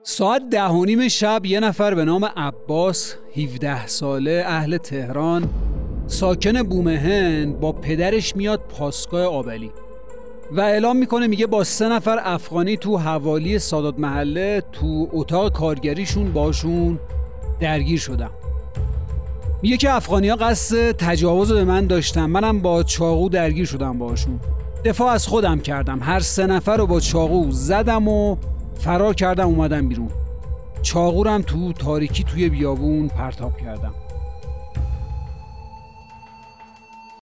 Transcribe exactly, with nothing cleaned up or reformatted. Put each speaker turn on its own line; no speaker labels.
ساعت ده و نیم شب یه نفر به نام عباس، هفده ساله، اهل تهران، ساکن بومهن، با پدرش میاد پاسگاه آبلی و اعلام میکنه، میگه با سه نفر افغانی تو حوالی سادات محله تو اتاق کارگریشون باشون درگیر شدم. میگه که افغانی ها قصد تجاوز به من داشتن، منم با چاقو درگیر شدم باشون. دفاع از خودم کردم، هر سه نفر رو با چاقو زدم و فرار کردم، اومدم بیرون. چاقورم تو تاریکی توی بیابون پرتاب کردم.